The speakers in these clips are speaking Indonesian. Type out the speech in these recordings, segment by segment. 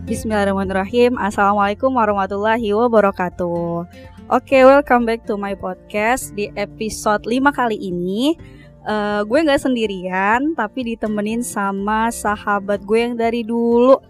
Bismillahirrahmanirrahim. Assalamualaikum warahmatullahi wabarakatuh. Oke, welcome back to my podcast. Di episode 5 kali ini gue gak sendirian, tapi ditemenin sama sahabat gue yang dari dulu.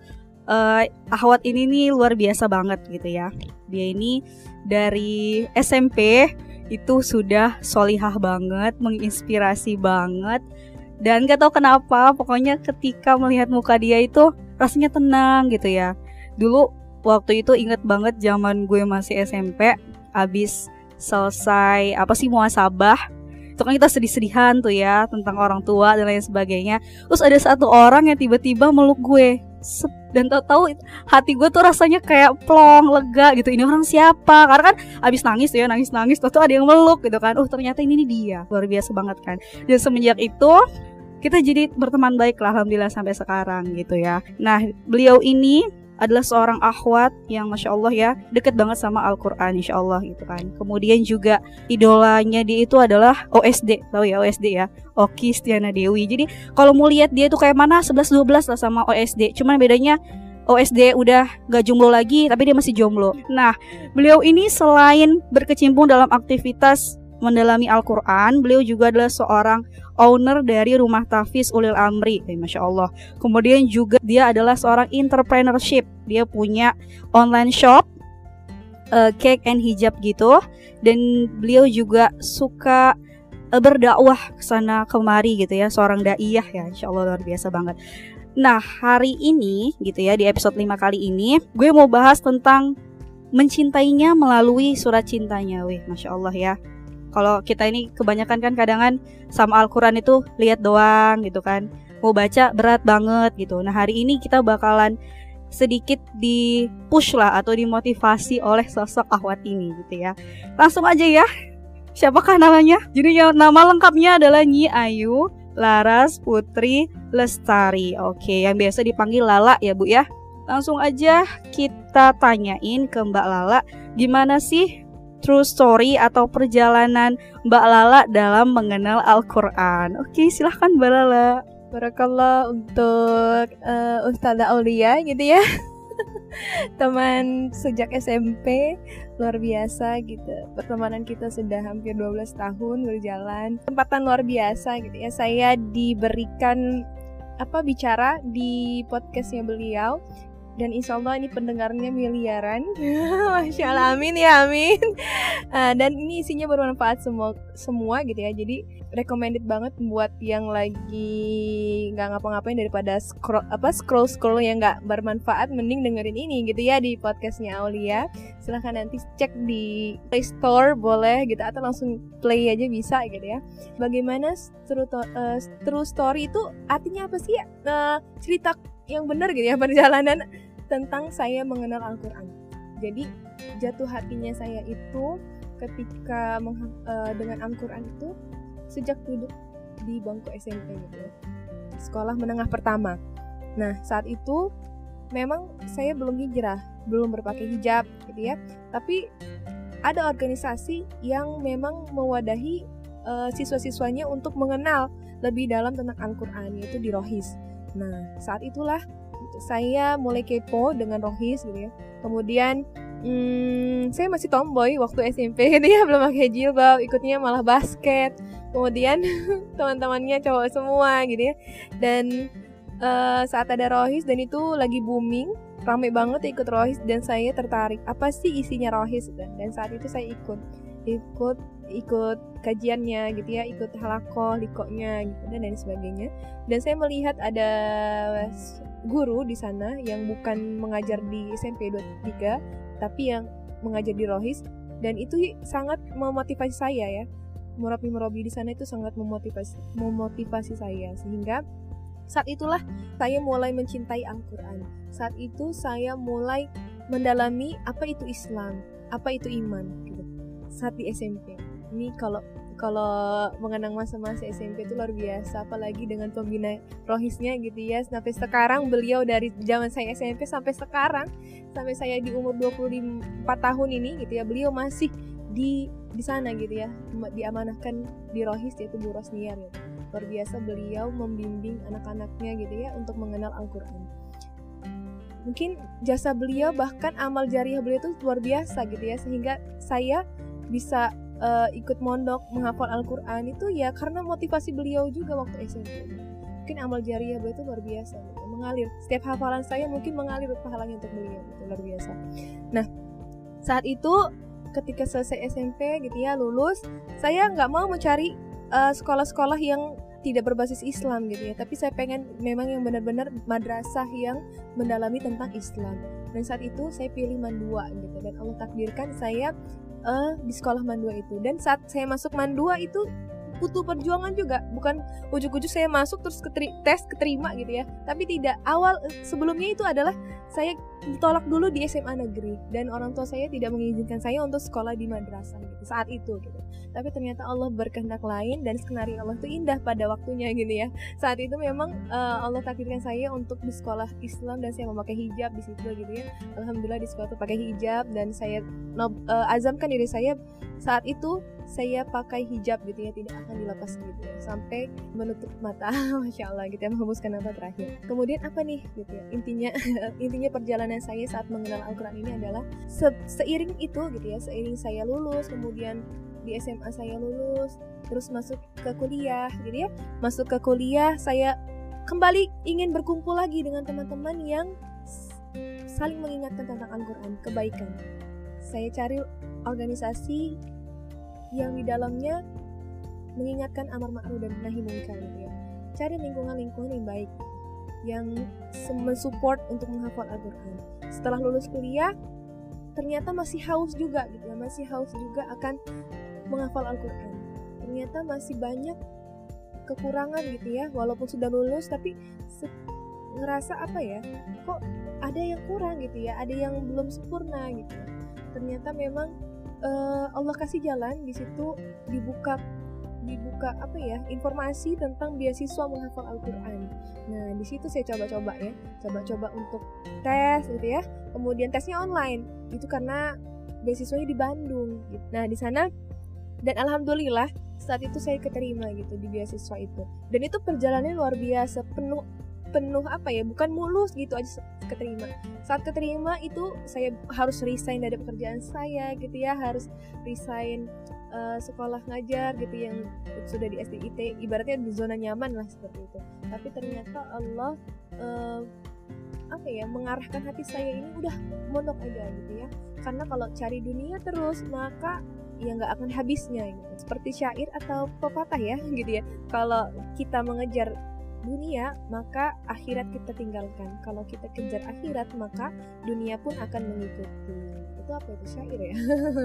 Ahwat ini nih luar biasa banget gitu ya. Dia ini dari SMP itu sudah solihah banget, menginspirasi banget. Dan gak tahu kenapa, pokoknya ketika melihat muka dia itu rasanya tenang gitu ya. Dulu waktu itu inget banget zaman gue masih SMP, abis selesai muhasabah, itu kan kita sedih-sedihan tuh ya tentang orang tua dan lain sebagainya. Terus ada satu orang yang tiba-tiba meluk gue, dan tahu hati gue tuh rasanya kayak plong, lega gitu. Ini orang siapa? Karena kan abis nangis ya, nangis tuh ada yang meluk gitu kan. Ternyata ini nih dia, luar biasa banget kan. Dan semenjak itu kita jadi berteman baik lah, alhamdulillah sampai sekarang gitu ya. Nah, beliau ini adalah seorang akhwat yang Masya Allah ya, deket banget sama Al-Quran Insya Allah gitu kan. Kemudian juga idolanya dia itu adalah OSD, tahu ya OSD ya, Oki Stiana Dewi. Jadi kalau mau lihat dia tuh kayak mana 11-12 lah sama OSD. Cuman bedanya OSD udah gak jomblo lagi, tapi dia masih jomblo. Nah, beliau ini selain berkecimpung dalam aktivitas mendalami Al-Quran, beliau juga adalah seorang owner dari rumah tahfiz Ulil Amri, Masya Allah. Kemudian juga dia adalah seorang entrepreneurship. Dia punya online shop cake and hijab gitu. Dan beliau juga suka berdakwah kesana kemari gitu ya, seorang daiyah ya, Insya Allah luar biasa banget. Nah, hari ini gitu ya, di episode 5 kali ini gue mau bahas tentang mencintainya melalui surat cintanya. Masya Allah ya. Kalau kita ini kebanyakan kan kadangan sama Al-Quran itu lihat doang gitu kan, mau baca berat banget gitu. Nah, hari ini kita bakalan sedikit di push lah atau dimotivasi oleh sosok akhwat ini gitu ya. Langsung aja ya, siapakah namanya? Jadi nama lengkapnya adalah Nyi Ayu Laras Putri Lestari. Oke, yang biasa dipanggil Lala ya Bu ya. Langsung aja kita tanyain ke Mbak Lala, gimana sih true story atau perjalanan Mbak Lala dalam mengenal Al-Quran. Oke, silahkan Mbak Lala. Barakallah untuk Ustazah Aulia gitu ya. Teman sejak SMP, luar biasa gitu. Pertemanan kita sudah hampir 12 tahun berjalan. Kesempatan luar biasa gitu ya. Saya diberikan bicara di podcastnya beliau. Dan insya Allah ini pendengarnya miliaran. Masya Allah, amin ya amin. Dan ini isinya bermanfaat semua gitu ya. Jadi recommended banget buat yang lagi nggak ngapa-ngapain, daripada scroll yang nggak bermanfaat, mending dengerin ini gitu ya di podcastnya Aulia. Silahkan nanti cek di Play Store boleh gitu, atau langsung play aja bisa gitu ya. Bagaimana true story itu artinya apa sih? Cerita yang benar gitu ya, perjalanan tentang saya mengenal Al-Quran. Jadi jatuh hatinya saya itu ketika dengan Al-Quran itu sejak duduk di bangku SMP gitu ya, sekolah menengah pertama. Nah, saat itu memang saya belum hijrah, belum berpakai hijab gitu ya, tapi ada organisasi yang memang mewadahi siswa-siswanya untuk mengenal lebih dalam tentang Al-Quran, yaitu di Rohis. Nah, saat itulah saya mulai kepo dengan Rohis gitu ya. Kemudian saya masih tomboy waktu SMP gitu ya, belum pakai jilbab, ikutnya malah basket. Kemudian teman-temannya cowok semua gitu ya. Dan saat ada Rohis dan itu lagi booming, rame banget ikut Rohis, dan saya tertarik apa sih isinya Rohis, dan saat itu saya ikut kajiannya gitu ya, ikut halakoh, likonya gitu dan lain sebagainya. Dan saya melihat ada guru di sana yang bukan mengajar di SMP 23, tapi yang mengajar di Rohis, dan itu sangat memotivasi saya ya. Murabi di sana itu sangat memotivasi saya, sehingga saat itulah saya mulai mencintai Al-Quran. Saat itu saya mulai mendalami apa itu Islam, apa itu iman gitu. Saat di SMP. Ini kalau mengenang masa-masa SMP itu luar biasa, apalagi dengan pembina Rohisnya gitu ya. Sampai sekarang beliau dari zaman saya SMP sampai sekarang, sampai saya di umur 24 tahun ini gitu ya, beliau masih di sana gitu ya, diamanahkan di Rohis, yaitu Bu Rosniar gitu. Luar biasa beliau membimbing anak-anaknya gitu ya untuk mengenal Al-Quran. mungkin jasa beliau, bahkan amal jariah beliau itu luar biasa gitu ya, sehingga saya bisa ikut mondok menghafal Al-Quran itu ya karena motivasi beliau juga waktu SMP. Mungkin amal jariah beliau itu luar biasa gitu, mengalir. Setiap hafalan saya mungkin mengalir pahalanya untuk beliau, itu luar biasa. Nah, saat itu ketika selesai SMP gitu ya, lulus, saya nggak mau mencari sekolah-sekolah yang tidak berbasis Islam gitu ya, tapi saya pengen memang yang benar-benar madrasah yang mendalami tentang Islam. Dan saat itu saya pilih Mandua gitu, dan Allah takdirkan saya di sekolah Mandua itu. Dan saat saya masuk Mandua itu butuh perjuangan juga, bukan ujuk-ujuk saya masuk terus tes keterima gitu ya, tapi tidak. Awal sebelumnya itu adalah saya ditolak dulu di SMA negeri, dan orang tua saya tidak mengizinkan saya untuk sekolah di madrasah gitu, saat itu gitu. Tapi ternyata Allah berkehendak lain, dan skenario Allah itu indah pada waktunya gitu ya. Saat itu memang Allah takdirkan saya untuk di sekolah Islam, dan saya memakai hijab di situ gitu ya. Alhamdulillah di sekolah itu pakai hijab, dan saya azamkan diri saya saat itu saya pakai hijab gitu ya, tidak akan dilepas gitu ya, sampai menutup mata. Masya Allah gitu ya, menghembuskan nafas terakhir. Kemudian apa nih gitu ya, intinya perjalanan saya saat mengenal Al-Quran ini adalah seiring itu gitu ya, seiring saya lulus, kemudian di SMA saya lulus, terus masuk ke kuliah gitu ya. Masuk ke kuliah saya kembali ingin berkumpul lagi dengan teman-teman yang saling mengingatkan tentang Al-Quran, kebaikan. Saya cari organisasi yang di dalamnya mengingatkan amar ma'ruf dan nahi munkar gitu ya. Cari lingkungan-lingkungan yang baik, yang mensupport untuk menghafal Al-Quran. Setelah lulus kuliah, ternyata masih haus juga gitu ya, masih haus juga akan menghafal Al-Quran. Ternyata masih banyak kekurangan gitu ya, walaupun sudah lulus tapi ngerasa apa ya, kok ada yang kurang gitu ya, ada yang belum sempurna gitu ya. Ternyata memang Allah kasih jalan di situ, dibuka apa ya, informasi tentang beasiswa menghafal Al-Quran. Nah di situ saya coba-coba untuk tes gitu ya. Kemudian tesnya online itu karena beasiswanya di Bandung gitu. Nah di sana, dan alhamdulillah saat itu saya keterima gitu di beasiswa itu. Dan itu perjalanannya luar biasa, penuh apa ya, bukan mulus gitu aja keterima. Saat keterima itu saya harus resign dari pekerjaan saya gitu ya, harus resign sekolah ngajar gitu yang sudah di SDIT, ibaratnya di zona nyaman lah seperti itu. Tapi ternyata Allah mengarahkan hati saya ini udah mondok aja gitu ya, karena kalau cari dunia terus maka ya nggak akan habisnya gitu. Seperti syair atau pepatah ya gitu ya, kalau kita mengejar dunia maka akhirat kita tinggalkan, kalau kita kejar akhirat maka dunia pun akan mengikuti. Itu apa itu, syair ya?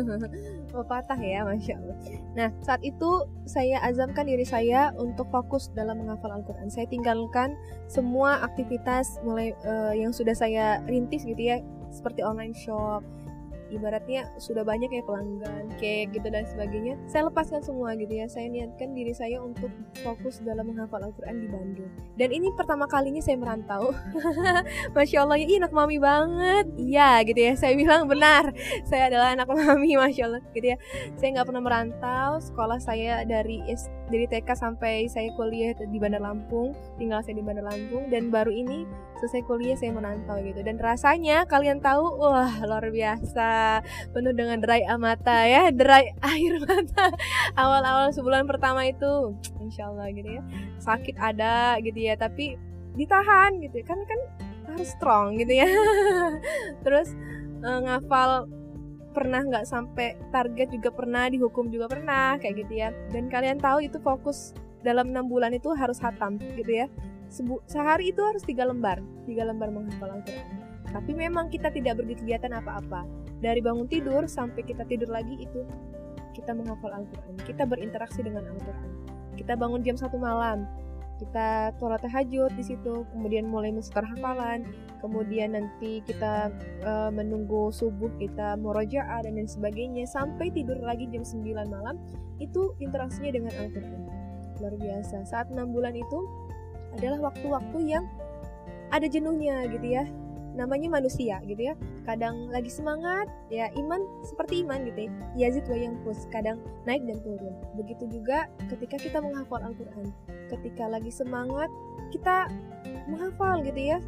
Pepatah ya, Masya Allah. Nah saat itu saya azamkan diri saya untuk fokus dalam menghafal Al-Quran. Saya tinggalkan semua aktivitas mulai yang sudah saya rintis gitu ya, seperti online shop, ibaratnya sudah banyak ya pelanggan, cake gitu dan sebagainya. Saya lepaskan semua gitu ya. Saya niatkan diri saya untuk fokus dalam menghafal Al-Quran di Bandung. Dan ini pertama kalinya saya merantau. Masya Allah, ya anak mami banget. Iya gitu ya, saya bilang benar, saya adalah anak mami, Masya Allah gitu ya. Saya gak pernah merantau. Sekolah saya dari TK sampai saya kuliah di Bandar Lampung, tinggal saya di Bandar Lampung. Dan baru ini selesai kuliah saya merantau gitu. Dan rasanya kalian tahu, wah luar biasa, penuh dengan derai mata ya, derai air mata. Awal-awal sebulan pertama itu Insya Allah gitu ya, sakit ada gitu ya, tapi ditahan gitu ya, kan harus strong gitu ya. Terus ngafal pernah nggak sampai target juga pernah, dihukum juga pernah kayak gitu ya. Dan kalian tahu itu fokus dalam 6 bulan itu harus hatam gitu ya. Sehari itu harus 3 lembar menghafal Al-Quran. Tapi memang kita tidak berkegiatan apa-apa. Dari bangun tidur sampai kita tidur lagi itu kita menghafal Al-Quran. Kita berinteraksi dengan Al-Quran. Kita bangun jam 1 malam, kita sholat tahajud di situ, kemudian mulai mensetor hafalan, kemudian nanti kita menunggu subuh, kita murojaah dan lain sebagainya, sampai tidur lagi jam 9 malam. Itu interaksinya dengan Al-Quran. Luar biasa. Saat 6 bulan itu adalah waktu-waktu yang ada jenuhnya gitu ya. Namanya manusia gitu ya, kadang lagi semangat ya, iman seperti iman gitu ya, yazid wa yanqus, kadang naik dan turun. Begitu juga ketika kita menghafal Al-Quran, ketika lagi semangat kita menghafal gitu ya,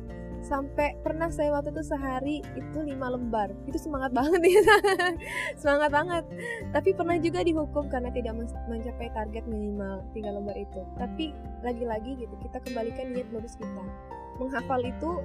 sampai pernah saya waktu itu sehari itu 5 lembar. Itu semangat banget ya. Semangat banget. Tapi pernah juga dihukum karena tidak mencapai target minimal 3 lembar itu. Tapi lagi-lagi gitu, kita kembalikan niat bagus kita. Menghafal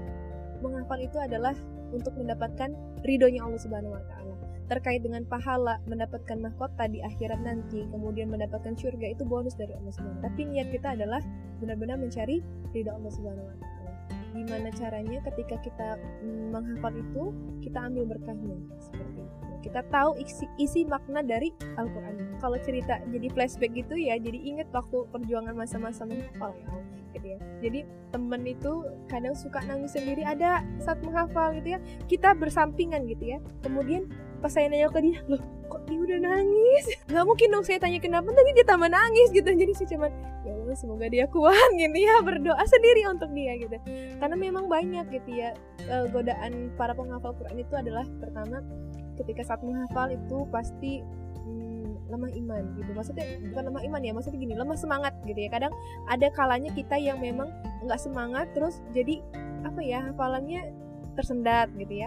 itu adalah untuk mendapatkan ridhonya Allah Subhanahu wa taala. Terkait dengan pahala, mendapatkan mahkota di akhirat nanti, kemudian mendapatkan surga, itu bonus dari Allah Subhanahu wa taala. Tapi niat kita adalah benar-benar mencari ridho Allah Subhanahu wa taala. Gimana caranya ketika kita menghafal itu, kita ambil berkahnya seperti itu. Kita tahu isi makna dari Al-Qur'an. Kalau cerita jadi flashback gitu ya, jadi ingat waktu perjuangan masa-masa menghafal ya, gitu ya. Jadi temen itu kadang suka nangis sendiri ada saat menghafal gitu ya. Kita bersampingan gitu ya. Kemudian pas saya nanya ke dia, loh kok dia udah nangis? Gak mungkin dong saya tanya kenapa, tadi dia tambah nangis gitu. Jadi saya cuman, ya Allah semoga dia kuat gitu ya, berdoa sendiri untuk dia gitu. Karena memang banyak gitu ya, godaan para penghafal Quran itu adalah pertama, ketika saat menghafal itu pasti lemah iman gitu. Maksudnya bukan lemah iman ya, maksudnya gini, lemah semangat gitu ya. Kadang ada kalanya kita yang memang nggak semangat, terus jadi apa ya, hafalannya tersendat gitu ya.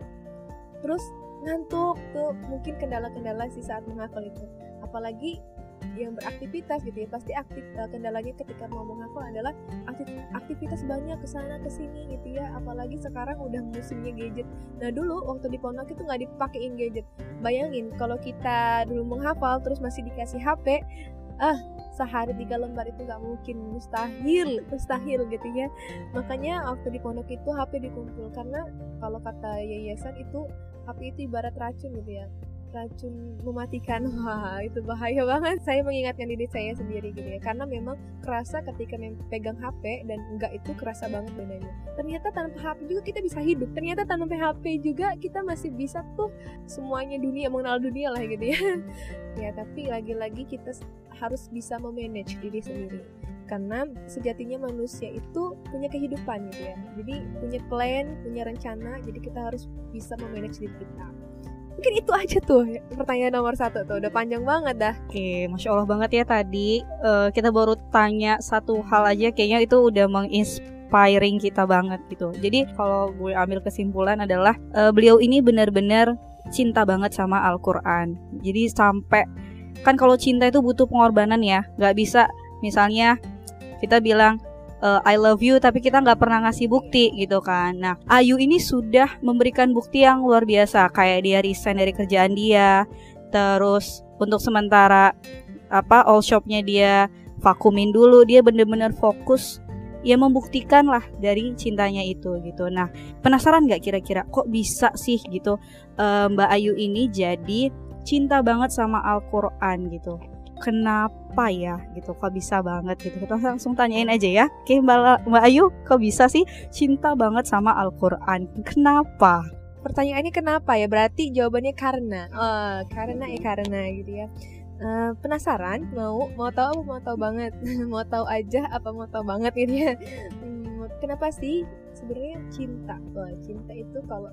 Terus ngantuk tuh mungkin kendala-kendala sih saat menghafal itu. Apalagi yang beraktivitas gitu ya, pasti kendalanya ketika mau menghafal adalah aktivitas banyak kesana kesini gitu ya. Apalagi sekarang udah musimnya gadget. Nah dulu waktu di pondok itu nggak dipakein gadget. Bayangin kalau kita dulu menghafal terus masih dikasih HP, sehari 3 lembar itu nggak mungkin, mustahil gitu ya. Makanya waktu di pondok itu HP dikumpul, karena kalau kata yayasan itu HP itu ibarat racun gitu ya, racun mematikan. Wah itu bahaya banget. Saya mengingatkan diri saya sendiri gitu ya, karena memang kerasa ketika pegang HP dan enggak itu kerasa banget bedanya. Ternyata tanpa HP juga kita bisa hidup, ternyata tanpa HP juga kita masih bisa tuh semuanya dunia, mengenal dunia lah gitu ya. Ya tapi lagi-lagi kita harus bisa memanage diri sendiri, karena sejatinya manusia itu punya kehidupan gitu ya, jadi punya plan, punya rencana, jadi kita harus bisa memanage diri kita. Mungkin itu aja tuh pertanyaan nomor 1 tuh, udah panjang banget dah. Oke, Masya Allah banget ya tadi. Kita baru tanya satu hal aja, kayaknya itu udah menginspiring kita banget gitu. Jadi kalau gue ambil kesimpulan adalah beliau ini benar-benar cinta banget sama Al-Quran. Jadi sampai, kan kalau cinta itu butuh pengorbanan ya, gak bisa misalnya kita bilang I love you tapi kita nggak pernah ngasih bukti gitu kan. Nah Ayu ini sudah memberikan bukti yang luar biasa, kayak dia resign dari kerjaan dia, terus untuk sementara all shopnya dia vakumin dulu, dia bener-bener fokus ya membuktikan lah dari cintanya itu gitu. Nah penasaran nggak kira-kira kok bisa sih gitu Mbak Ayu ini jadi cinta banget sama Al-Quran gitu? Kenapa ya gitu, kok bisa banget gitu? Kita langsung tanyain aja ya. Oke Mbak Ayu, kok bisa sih cinta banget sama Al-Quran? Kenapa? Pertanyaannya kenapa ya, berarti jawabannya karena karena gitu ya. Penasaran, mau tahu apa mau tahu banget? Mau tahu aja apa mau tahu banget gitu ya. Kenapa sih sebenarnya cinta? Cinta itu kalau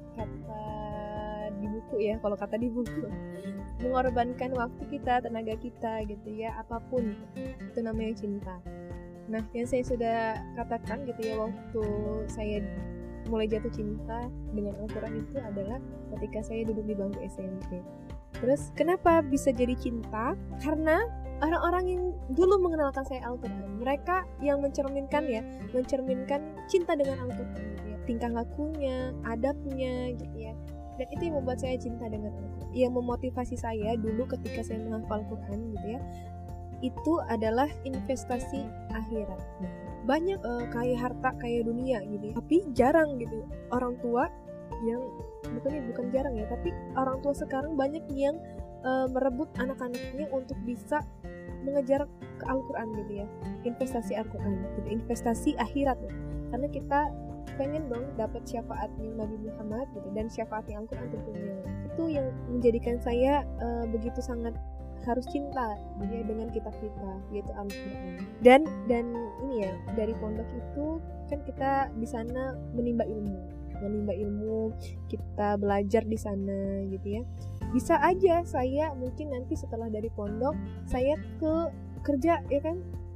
kata di buku mengorbankan waktu kita, tenaga kita gitu ya, apapun itu namanya cinta. Nah yang saya sudah katakan gitu ya, waktu saya mulai jatuh cinta dengan Al-Quran itu adalah ketika saya duduk di bangku SMP. Terus kenapa bisa jadi cinta? Karena orang-orang yang dulu mengenalkan saya Al-Quran, mereka yang mencerminkan cinta dengan Al-Quran gitu ya. Tingkah lakunya, adabnya gitu ya. Dan itu yang membuat saya cinta dengan Al-Quran, yang memotivasi saya dulu ketika saya menghafal Al-Quran gitu ya. Itu adalah investasi akhirat. Banyak kaya harta, kaya dunia gitu ya. Tapi jarang gitu orang tua yang, bukan jarang ya, tapi orang tua sekarang banyak yang merebut anak-anaknya untuk bisa mengejar ke Al-Quran gitu ya. Investasi Al-Quran gitu, investasi akhirat ya. Karena kita pengen dong dapat syafaatnya Nabi Muhammad gitu, dan syafaatnya Al-Quran tentunya. Itu yang menjadikan saya begitu sangat harus cinta ya dengan kitab kita, yaitu Al-Quran. Dan ini ya, dari pondok itu kan kita di sana menimba ilmu, kita belajar di sana gitu ya. Bisa aja saya mungkin nanti setelah dari pondok saya ke kerja ya kan,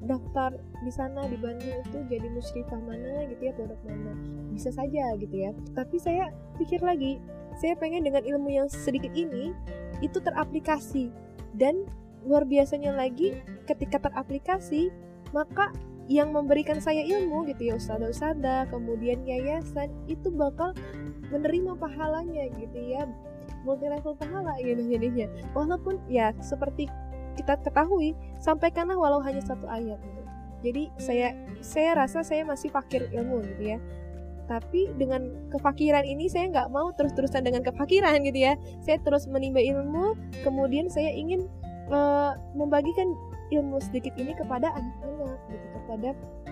daftar di sana di Bandung itu jadi musyrifah mana gitu ya, produk mana, bisa saja gitu ya. Tapi saya pikir lagi, saya pengen dengan ilmu yang sedikit ini itu teraplikasi, dan luar biasanya lagi ketika teraplikasi maka yang memberikan saya ilmu gitu ya, ustadzah, kemudian yayasan, itu bakal menerima pahalanya gitu ya, multi level pahala gitu jadinya. Walaupun ya seperti kita ketahui, sampaikanlah walau hanya satu ayat gitu. Jadi saya rasa saya masih fakir ilmu gitu ya. Tapi dengan kefakiran ini saya nggak mau terus-terusan dengan kefakiran gitu ya. Saya terus menimba ilmu, kemudian saya ingin membagikan ilmu sedikit ini kepada anak-anak gitu, kepada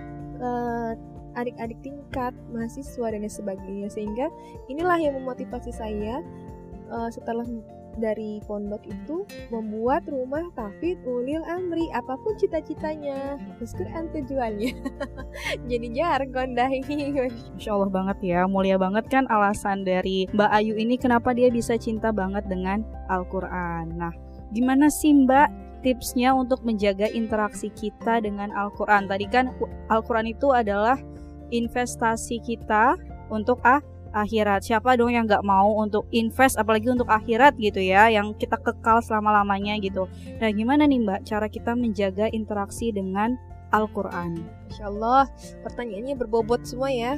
adik-adik tingkat, mahasiswa dan sebagainya. Sehingga inilah yang memotivasi saya setelah dari pondok itu membuat rumah tahfidz ulil amri, apapun cita-citanya, hafuz Quran tujuannya. Jadi jargon dah ini. Masya Allah banget ya, mulia banget kan alasan dari Mbak Ayu ini kenapa dia bisa cinta banget dengan Al-Quran. Nah, gimana sih Mbak tipsnya untuk menjaga interaksi kita dengan Al-Quran? Tadi kan Al-Quran itu adalah investasi kita untuk akhirat. Siapa dong yang gak mau untuk invest, apalagi untuk akhirat gitu ya, yang kita kekal selama-lamanya gitu. Nah, gimana nih Mbak cara kita menjaga interaksi dengan Al-Quran? Masya Allah, pertanyaannya berbobot semua ya.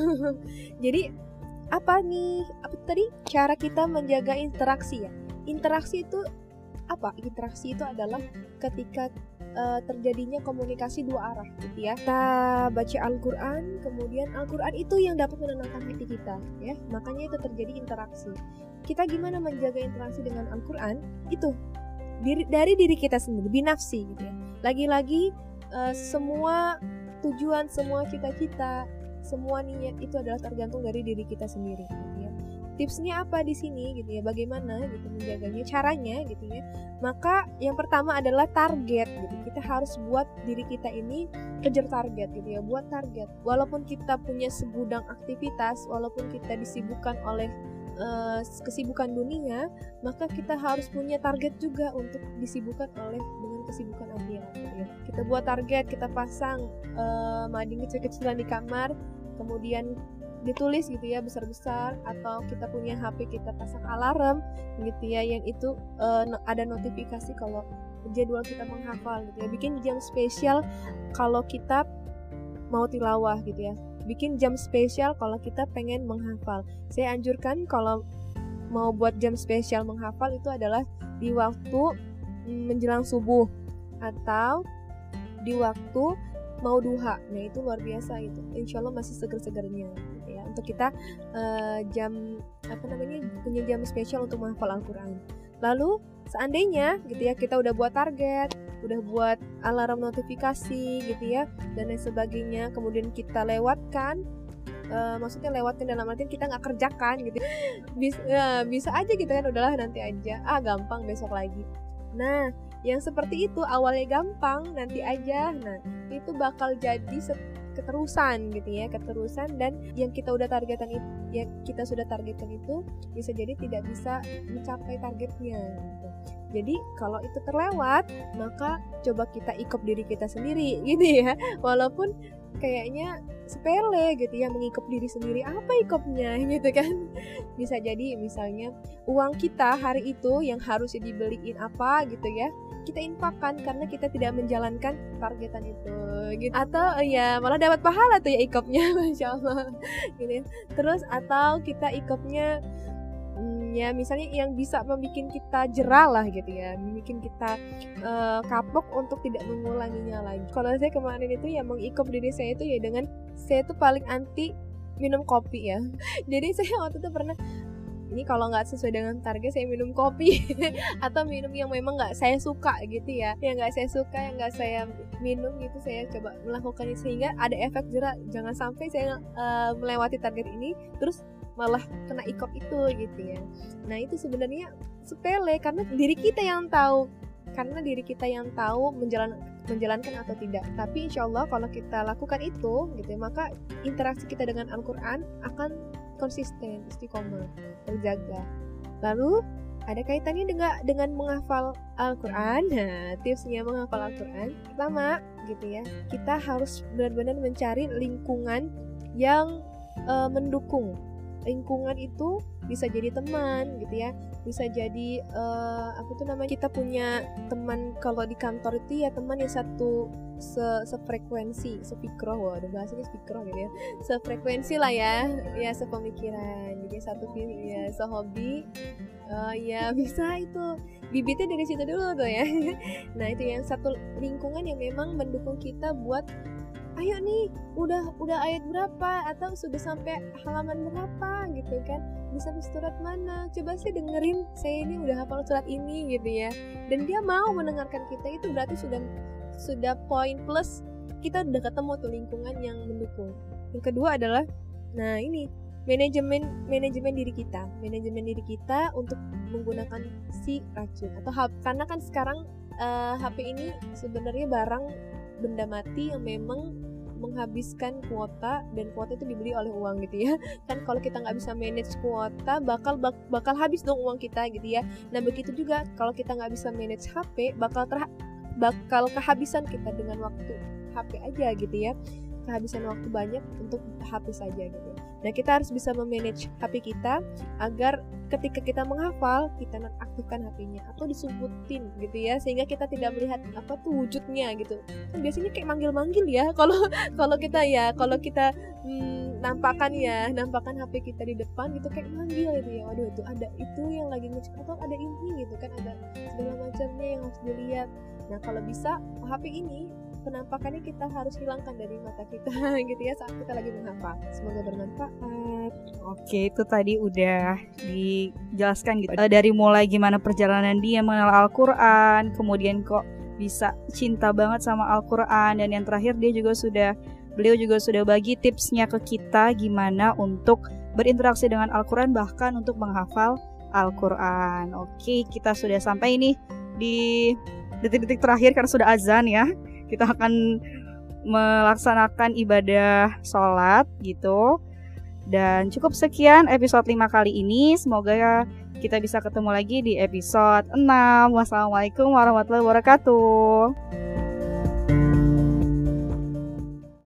Jadi apa tadi cara kita menjaga interaksi ya? Interaksi itu apa? Interaksi itu adalah ketika terjadinya komunikasi dua arah gitu ya. Kita baca Al-Quran, kemudian Al-Quran itu yang dapat menenangkan hati kita ya. Makanya itu terjadi interaksi. Kita gimana menjaga interaksi dengan Al-Quran? Itu dari diri kita sendiri, binafsi gitu ya. Lagi-lagi semua tujuan, semua cita-cita, semua niat itu adalah tergantung dari diri kita sendiri gitu ya. Tipsnya apa di sini gitu ya, bagaimana gitu menjaganya, caranya gitu ya. Maka yang pertama adalah target gitu. Kita harus buat diri kita ini kejar target gitu ya, buat target. Walaupun kita punya segudang aktivitas, walaupun kita disibukkan oleh kesibukan dunia, maka kita harus punya target juga untuk disibukkan dengan kesibukan akhirat gitu ya. Kita buat target, kita pasang mading kecil-kecilan di kamar, kemudian ditulis gitu ya besar-besar, atau kita punya HP kita pasang alarm gitu ya, yang itu ada notifikasi kalau jadwal kita menghafal gitu ya. Bikin jam spesial kalau kita mau tilawah gitu ya, bikin jam spesial kalau kita pengen menghafal. Saya anjurkan kalau mau buat jam spesial menghafal itu adalah di waktu menjelang subuh atau di waktu mau duha. Nah itu luar biasa itu, insya Allah masih seger-segernya gitu ya, untuk kita punya jam spesial untuk menghafal Al-Quran. Lalu seandainya gitu ya kita udah buat target, udah buat alarm notifikasi gitu ya dan lain sebagainya, kemudian kita lewatkan, maksudnya lewatkan dalam artian kita nggak kerjakan gitu, bisa aja gitu kan, udahlah nanti aja, gampang besok lagi. Nah yang seperti itu awalnya gampang, nanti aja, nah itu bakal jadi keterusan gitu ya, keterusan, dan yang kita udah targetkan itu, yang kita sudah targetkan itu bisa jadi tidak bisa mencapai targetnya gitu. Jadi kalau itu terlewat, maka coba kita ikop diri kita sendiri gitu ya, walaupun kayaknya sepele gitu ya, mengikop diri sendiri, apa ikopnya gitu kan. Bisa jadi misalnya uang kita hari itu yang harusnya dibeliin apa gitu ya, kita infakkan karena kita tidak menjalankan targetan itu gitu. Atau ya malah dapat pahala tuh ya ikopnya, Masya Allah gitu ya. Terus atau kita ikopnya ya misalnya yang bisa membuat kita jerah lah gitu ya, membuat kita kapok untuk tidak mengulanginya lagi. Kalau saya kemarin itu ya mengikop diri saya itu ya dengan, saya tuh paling anti minum kopi ya. Jadi saya waktu itu pernah, ini kalau nggak sesuai dengan target saya minum kopi atau minum yang memang nggak saya suka gitu ya, yang nggak saya suka, yang nggak saya minum gitu, saya coba melakukannya sehingga ada efek jerah. Jangan sampai saya melewati target ini terus malah kena ikop itu gitu ya. Nah itu sebenarnya sepele karena diri kita yang tahu, menjalankan atau tidak. Tapi insya Allah kalau kita lakukan itu gitu ya, maka interaksi kita dengan Al-Quran akan konsisten, istiqomah, terjaga. Lalu ada kaitannya dengan menghafal Al-Quran. Nah, tipsnya menghafal Al-Quran, pertama gitu ya, kita harus benar-benar mencari lingkungan yang mendukung. Lingkungan itu bisa jadi teman gitu ya, bisa jadi kita punya teman kalau di kantor itu ya teman yang satu sefrekuensi, sefikroh, ada bahasanya sefikroh gitu ya, sefrekuensi lah ya sepemikiran, jadi satu ya sehobi, ya bisa itu bibitnya dari situ dulu tuh ya. Nah itu yang satu lingkungan yang memang mendukung kita buat ayo nih udah ayat berapa atau sudah sampai halaman berapa gitu kan, bisa surat mana, coba sih dengerin saya ini udah hafal surat ini gitu ya, dan dia mau mendengarkan kita, itu berarti sudah poin plus, kita udah ketemu tuh lingkungan yang mendukung. Yang kedua adalah nah ini manajemen diri kita untuk menggunakan si racun atau karena kan sekarang HP ini sebenarnya barang benda mati yang memang menghabiskan kuota, dan kuota itu dibeli oleh uang gitu ya kan. Kalau kita nggak bisa manage kuota, bakal habis dong uang kita gitu ya. Nah begitu juga kalau kita nggak bisa manage HP, bakal kehabisan kita dengan waktu HP aja gitu ya, kehabisan waktu banyak untuk HP saja gitu. Nah kita harus bisa memanage HP kita agar ketika kita menghafal, kita nonaktifkan HP-nya atau disumputin gitu ya, sehingga kita tidak melihat apa tuh wujudnya gitu. Kan biasanya kayak manggil-manggil ya kalau kita nampakkan HP kita di depan gitu, kayak manggil gitu ya. Waduh itu ada itu yang lagi ngecek atau ada ini gitu kan, ada segala macamnya yang harus dilihat. Nah kalau bisa HP ini penampakannya kita harus hilangkan dari mata kita gitu ya saat kita lagi menghafal. Semoga bermanfaat. Oke, itu tadi udah dijelaskan gitu, dari mulai gimana perjalanan dia mengenal Al-Quran, kemudian kok bisa cinta banget sama Al-Quran, dan yang terakhir beliau juga sudah bagi tipsnya ke kita gimana untuk berinteraksi dengan Al-Quran, bahkan untuk menghafal Al-Quran. Oke, kita sudah sampai nih di detik-detik terakhir karena sudah azan ya. Kita akan melaksanakan ibadah sholat gitu. Dan cukup sekian episode 5 kali ini. Semoga kita bisa ketemu lagi di episode 6. Wassalamualaikum warahmatullahi wabarakatuh.